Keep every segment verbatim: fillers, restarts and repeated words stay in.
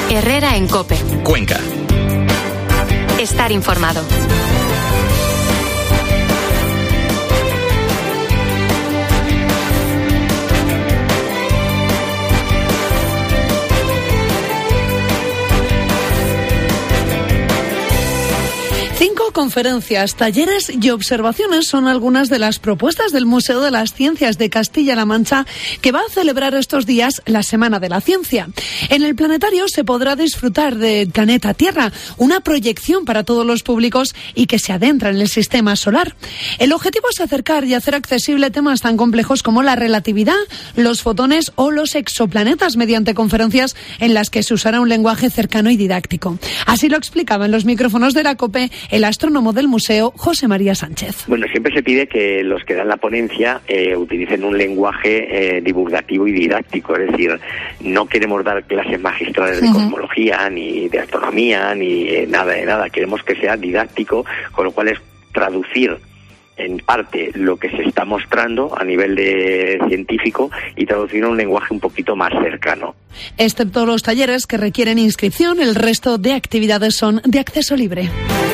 Herrera en COPE. Cuenca. Estar informado. Cinco conferencias, talleres y observaciones son algunas de las propuestas del Museo de las Ciencias de Castilla-La Mancha, que va a celebrar estos días la Semana de la Ciencia. En el planetario se podrá disfrutar de Planeta Tierra, una proyección para todos los públicos y que se adentra en el sistema solar. El objetivo es acercar y hacer accesible temas tan complejos como la relatividad, los fotones o los exoplanetas mediante conferencias en las que se usará un lenguaje cercano y didáctico. Así lo explicaba en los micrófonos de la COPE el astrónomo del museo, José María Sánchez. Bueno, siempre se pide que los que dan la ponencia eh, utilicen un lenguaje eh, divulgativo y didáctico, es decir, no queremos dar clases magistrales de uh-huh. cosmología, ni de astronomía, ni eh, nada de nada, queremos que sea didáctico, con lo cual es traducir en parte lo que se está mostrando a nivel de científico y traducir a un lenguaje un poquito más cercano. Excepto los talleres que requieren inscripción, el resto de actividades son de acceso libre.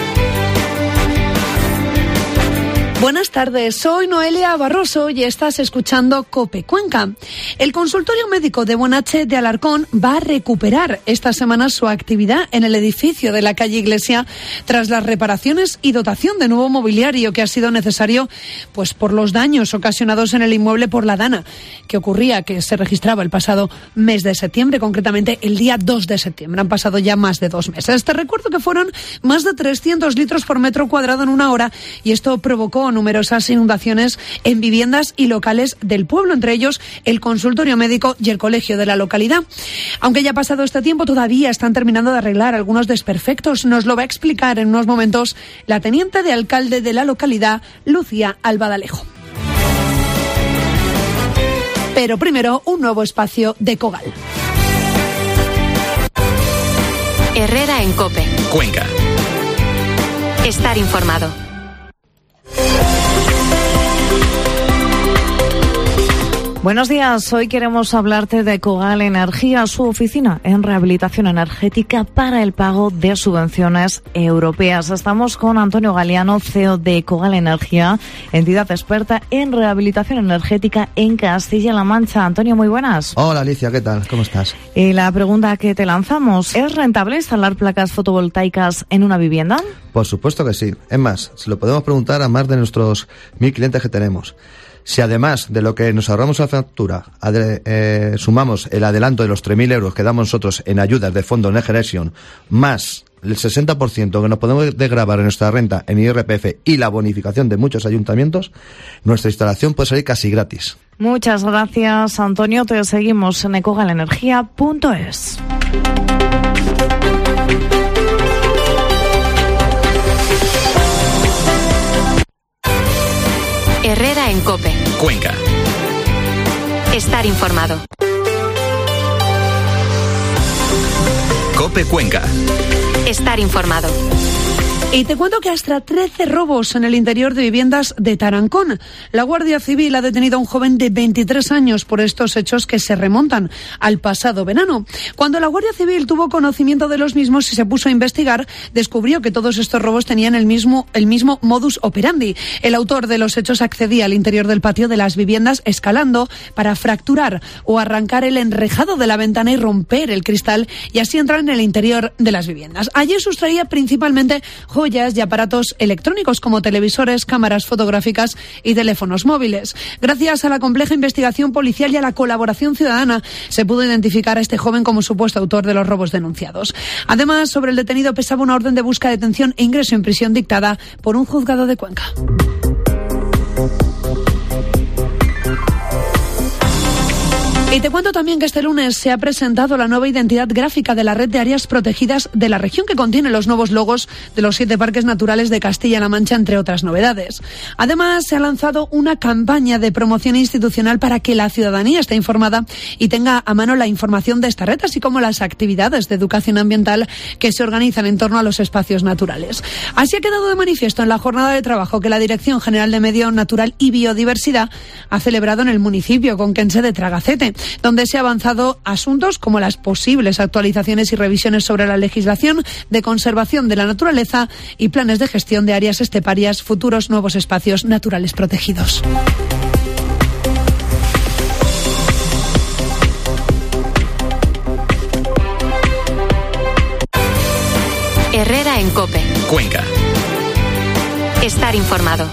Buenas tardes, soy Noelia Barroso y estás escuchando COPE Cuenca. El consultorio médico de Buenache de Alarcón va a recuperar esta semana su actividad en el edificio de la calle Iglesia tras las reparaciones y dotación de nuevo mobiliario que ha sido necesario pues por los daños ocasionados en el inmueble por la dana que ocurría, que se registraba el pasado mes de septiembre, concretamente el día dos de septiembre. Han pasado ya más de dos meses. Te recuerdo que fueron más de trescientos litros por metro cuadrado en una hora y esto provocó numerosas inundaciones en viviendas y locales del pueblo, entre ellos el consultorio médico y el colegio de la localidad. Aunque ya ha pasado este tiempo, todavía están terminando de arreglar algunos desperfectos. Nos lo va a explicar en unos momentos la teniente de alcalde de la localidad, Lucía Albadalejo. Pero primero, un nuevo espacio de Cogal. Herrera en COPE. Cuenca. Estar informado. Buenos días, hoy queremos hablarte de Cogal Energía, su oficina en rehabilitación energética para el pago de subvenciones europeas. Estamos con Antonio Galeano, C E O de Cogal Energía, entidad experta en rehabilitación energética en Castilla-La Mancha. Antonio, muy buenas. Hola Alicia, ¿qué tal? ¿Cómo estás? Y la pregunta que te lanzamos, ¿es rentable instalar placas fotovoltaicas en una vivienda? Por supuesto que sí. Es más, se lo podemos preguntar a más de nuestros mil clientes que tenemos. Si además de lo que nos ahorramos la factura, adre, eh, sumamos el adelanto de los tres mil euros que damos nosotros en ayudas de fondo Next Generation, más el sesenta por ciento que nos podemos desgravar en nuestra renta en I R P F y la bonificación de muchos ayuntamientos, nuestra instalación puede salir casi gratis. Muchas gracias, Antonio. Te seguimos en ecogalenergia punto es. Herrera en COPE. Cuenca. Estar informado. COPE Cuenca. Estar informado. Y te cuento que hasta trece robos en el interior de viviendas de Tarancón. La Guardia Civil ha detenido a un joven de veintitrés años por estos hechos que se remontan al pasado verano. Cuando la Guardia Civil tuvo conocimiento de los mismos y se puso a investigar, descubrió que todos estos robos tenían el mismo, el mismo modus operandi. El autor de los hechos accedía al interior del patio de las viviendas escalando para fracturar o arrancar el enrejado de la ventana y romper el cristal y así entrar en el interior de las viviendas. Allí sustraía principalmente joyas y aparatos electrónicos como televisores, cámaras fotográficas y teléfonos móviles. Gracias a la compleja investigación policial y a la colaboración ciudadana se pudo identificar a este joven como supuesto autor de los robos denunciados. Además, sobre el detenido pesaba una orden de busca, detención e ingreso en prisión dictada por un juzgado de Cuenca. Y te cuento también que este lunes se ha presentado la nueva identidad gráfica de la red de áreas protegidas de la región, que contiene los nuevos logos de los siete parques naturales de Castilla-La Mancha, entre otras novedades. Además, se ha lanzado una campaña de promoción institucional para que la ciudadanía esté informada y tenga a mano la información de esta red, así como las actividades de educación ambiental que se organizan en torno a los espacios naturales. Así ha quedado de manifiesto en la jornada de trabajo que la Dirección General de Medio Natural y Biodiversidad ha celebrado en el municipio conquense de Tragacete. donde se ha avanzado asuntos como las posibles actualizaciones y revisiones sobre la legislación de conservación de la naturaleza y planes de gestión de áreas esteparias, futuros nuevos espacios naturales protegidos. Herrera en COPE. Cuenca. Estar informado.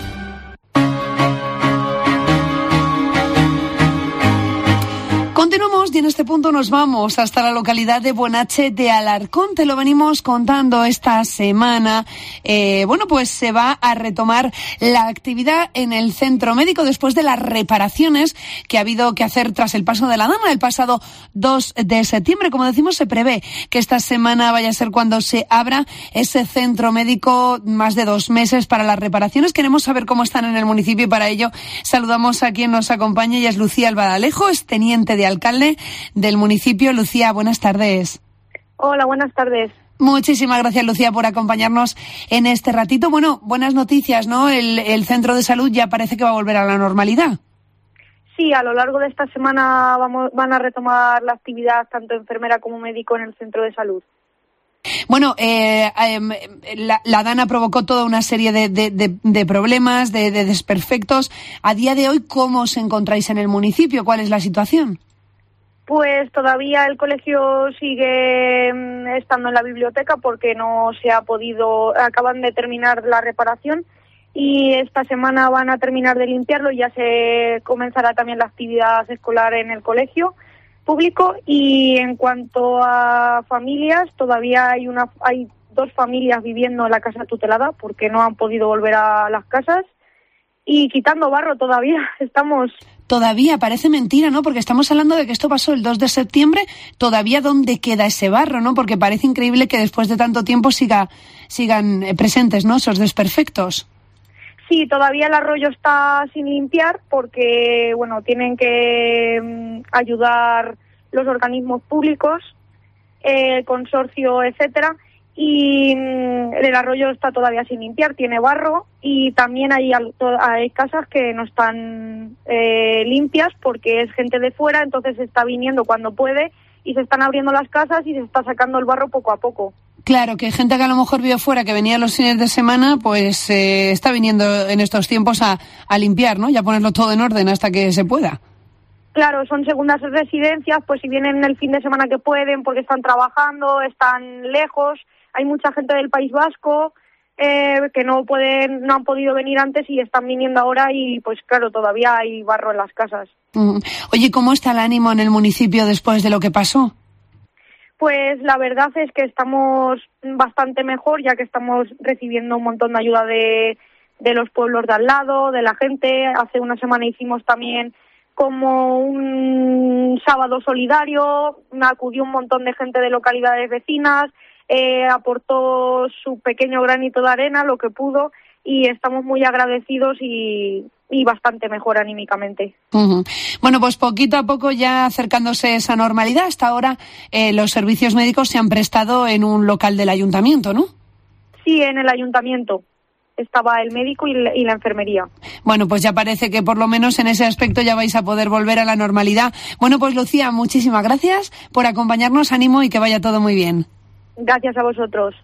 Continuamos y en este punto nos vamos hasta la localidad de Buenache de Alarcón. Te lo venimos contando esta semana. Eh, bueno, pues se va a retomar la actividad en el centro médico después de las reparaciones que ha habido que hacer tras el paso de la dama el pasado dos de septiembre. Como decimos, se prevé que esta semana vaya a ser cuando se abra ese centro médico, más de dos meses para las reparaciones. Queremos saber cómo están en el municipio y para ello saludamos a quien nos acompaña. Ella es Lucía Albadalejo, es teniente de alcalde del municipio. Lucía, buenas tardes. Hola, buenas tardes. Muchísimas gracias, Lucía, por acompañarnos en este ratito. Bueno, buenas noticias, ¿no? El, el centro de salud ya parece que va a volver a la normalidad. Sí, a lo largo de esta semana vamos, van a retomar la actividad tanto enfermera como médico en el centro de salud. Bueno, eh, eh, la, la Dana provocó toda una serie de, de, de, de problemas, de, de desperfectos. A día de hoy, ¿cómo os encontráis en el municipio? ¿Cuál es la situación? Pues todavía el colegio sigue estando en la biblioteca porque no se ha podido, acaban de terminar la reparación y esta semana van a terminar de limpiarlo y ya se comenzará también la actividad escolar en el colegio público. Y en cuanto a familias, todavía hay una hay dos familias viviendo en la casa tutelada porque no han podido volver a las casas y quitando barro todavía estamos. Todavía, parece mentira, ¿no? Porque estamos hablando de que esto pasó el dos de septiembre, todavía ¿dónde queda ese barro, no? Porque parece increíble que después de tanto tiempo siga sigan presentes, ¿no? Esos desperfectos. Sí, todavía el arroyo está sin limpiar porque, bueno, tienen que um, ayudar los organismos públicos, el eh, consorcio, etcétera, y um, el arroyo está todavía sin limpiar, tiene barro y también hay, hay casas que no están eh, limpias porque es gente de fuera, entonces se está viniendo cuando puede y se están abriendo las casas y se está sacando el barro poco a poco. Claro, que gente que a lo mejor vive fuera, que venía los fines de semana, pues eh, está viniendo en estos tiempos a, a limpiar, ¿no? Y a ponerlo todo en orden hasta que se pueda. Claro, son segundas residencias, pues si vienen el fin de semana que pueden, porque están trabajando, están lejos. Hay mucha gente del País Vasco eh, que no pueden, no han podido venir antes y están viniendo ahora y, pues claro, todavía hay barro en las casas. Mm. Oye, ¿cómo está el ánimo en el municipio después de lo que pasó? Pues la verdad es que estamos bastante mejor, ya que estamos recibiendo un montón de ayuda de, de los pueblos de al lado, de la gente. Hace una semana hicimos también como un sábado solidario, me acudió un montón de gente de localidades vecinas, eh, aportó su pequeño granito de arena, lo que pudo, y estamos muy agradecidos y, y bastante mejor anímicamente. Uh-huh. Bueno, pues poquito a poco ya acercándose esa normalidad. Hasta ahora eh, los servicios médicos se han prestado en un local del ayuntamiento, ¿no? Sí, en el ayuntamiento estaba el médico y la, y la enfermería. Bueno, pues ya parece que por lo menos en ese aspecto ya vais a poder volver a la normalidad. Bueno, pues Lucía, muchísimas gracias por acompañarnos, ánimo y que vaya todo muy bien. Gracias a vosotros.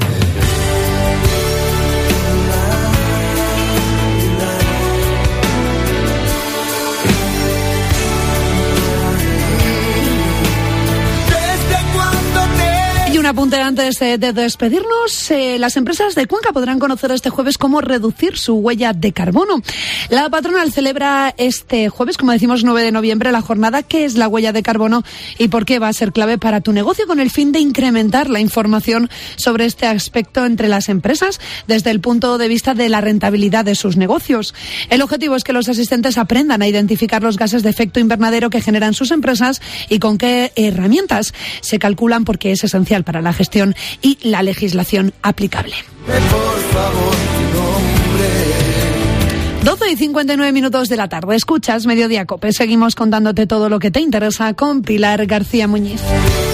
Un apunte antes de, de despedirnos. Eh, las empresas de Cuenca podrán conocer este jueves cómo reducir su huella de carbono. La patronal celebra este jueves, como decimos, nueve de noviembre, la jornada ¿Qué es la huella de carbono y por qué va a ser clave para tu negocio?, con el fin de incrementar la información sobre este aspecto entre las empresas desde el punto de vista de la rentabilidad de sus negocios. El objetivo es que los asistentes aprendan a identificar los gases de efecto invernadero que generan sus empresas y con qué herramientas se calculan, porque es esencial para la gestión y la legislación aplicable. doce y cincuenta y nueve minutos de la tarde. Escuchas Mediodía COPE. Seguimos contándote todo lo que te interesa con Pilar García Muñiz.